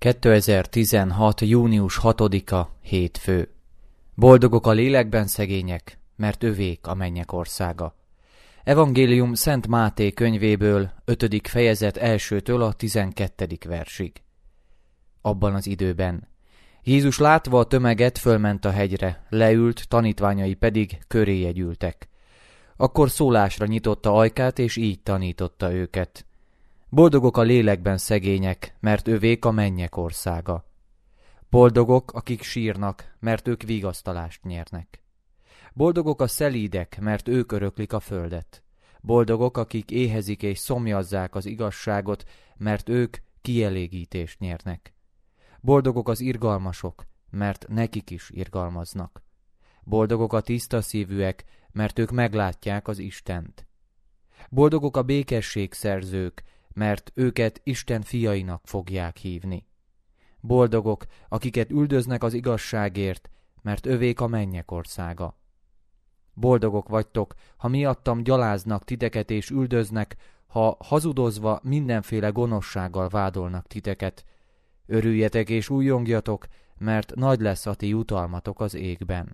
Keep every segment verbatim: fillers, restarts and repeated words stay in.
kétezer-tizenhat. június hatodika. Hétfő. Boldogok a lélekben szegények, mert övék a mennyek országa. Evangélium Szent Máté könyvéből, ötödik fejezet elsőtől a tizenkettedik versig. Abban az időben Jézus látva a tömeget fölment a hegyre, leült, tanítványai pedig köréje gyűltek. Akkor szólásra nyitotta ajkát, és így tanította őket. Boldogok a lélekben szegények, mert övék a mennyek országa. Boldogok, akik sírnak, mert ők vigasztalást nyernek. Boldogok a szelídek, mert ők öröklik a földet. Boldogok, akik éhezik és szomjazzák az igazságot, mert ők kielégítést nyernek. Boldogok az irgalmasok, mert nekik is irgalmaznak. Boldogok a tiszta szívűek, mert ők meglátják az Istent. Boldogok a békességszerzők, mert őket Isten fiainak fogják hívni. Boldogok, akiket üldöznek az igazságért, mert övék a mennyek országa. Boldogok vagytok, ha miattam gyaláznak titeket és üldöznek, ha hazudozva mindenféle gonoszsággal vádolnak titeket. Örüljetek és újjongjatok, mert nagy lesz a ti jutalmatok az égben.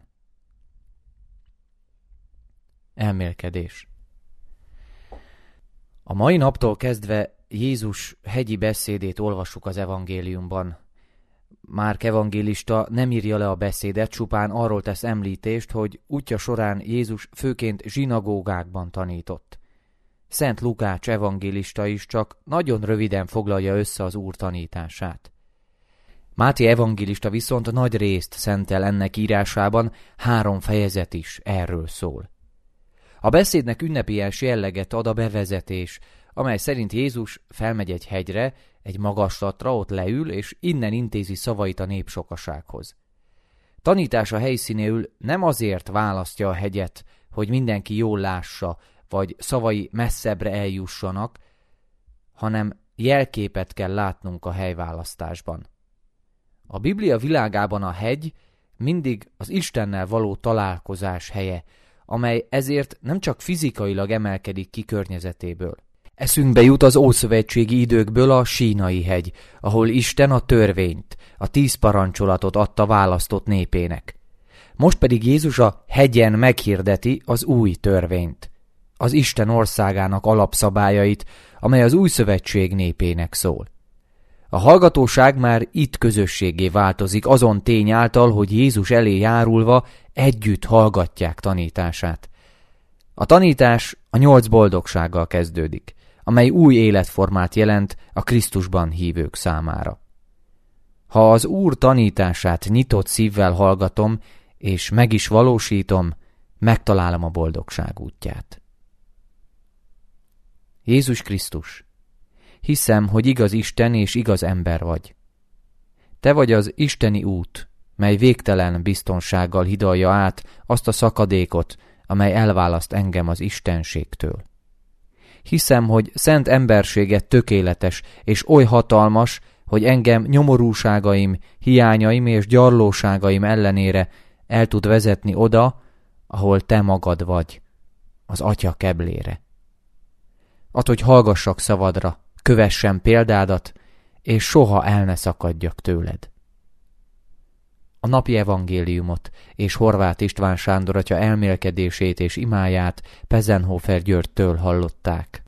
Elmélkedés. A mai naptól kezdve Jézus hegyi beszédét olvassuk az evangéliumban. Márk evangélista nem írja le a beszédet, csupán arról tesz említést, hogy útja során Jézus főként zsinagógákban tanított. Szent Lukács evangélista is csak nagyon röviden foglalja össze az Úr tanítását. Máté evangélista viszont nagy részt szentel ennek írásában, három fejezet is erről szól. A beszédnek ünnepélyes jelleget ad a bevezetés, amely szerint Jézus felmegy egy hegyre, egy magaslatra, ott leül, és innen intézi szavait a népsokasághoz. Tanítása helyszínéül nem azért választja a hegyet, hogy mindenki jól lássa, vagy szavai messzebbre eljussanak, hanem jelképet kell látnunk a helyválasztásban. A Biblia világában a hegy mindig az Istennel való találkozás helye, amely ezért nem csak fizikailag emelkedik ki környezetéből. Eszünkbe jut az ószövetségi időkből a Sínai hegy, ahol Isten a törvényt, a tíz parancsolatot adta választott népének. Most pedig Jézus a hegyen meghirdeti az új törvényt, az Isten országának alapszabályait, amely az új szövetség népének szól. A hallgatóság már itt közösségé változik azon tény által, hogy Jézus elé járulva együtt hallgatják tanítását. A tanítás a nyolc boldogsággal kezdődik, amely új életformát jelent a Krisztusban hívők számára. Ha az Úr tanítását nyitott szívvel hallgatom, és meg is valósítom, megtalálom a boldogság útját. Jézus Krisztus, hiszem, hogy igaz Isten és igaz ember vagy. Te vagy az isteni út, mely végtelen biztonsággal hidalja át azt a szakadékot, amely elválaszt engem az istenségtől. Hiszem, hogy szent emberséged tökéletes és oly hatalmas, hogy engem nyomorúságaim, hiányaim és gyarlóságaim ellenére el tud vezetni oda, ahol te magad vagy, az Atya keblére. Add, hogy hallgassak szavadra, kövessem példádat, és soha el ne szakadjak tőled. A napi evangéliumot és Horváth István Sándor atya elmélkedését és imáját Pezenhofer Györgytől hallották.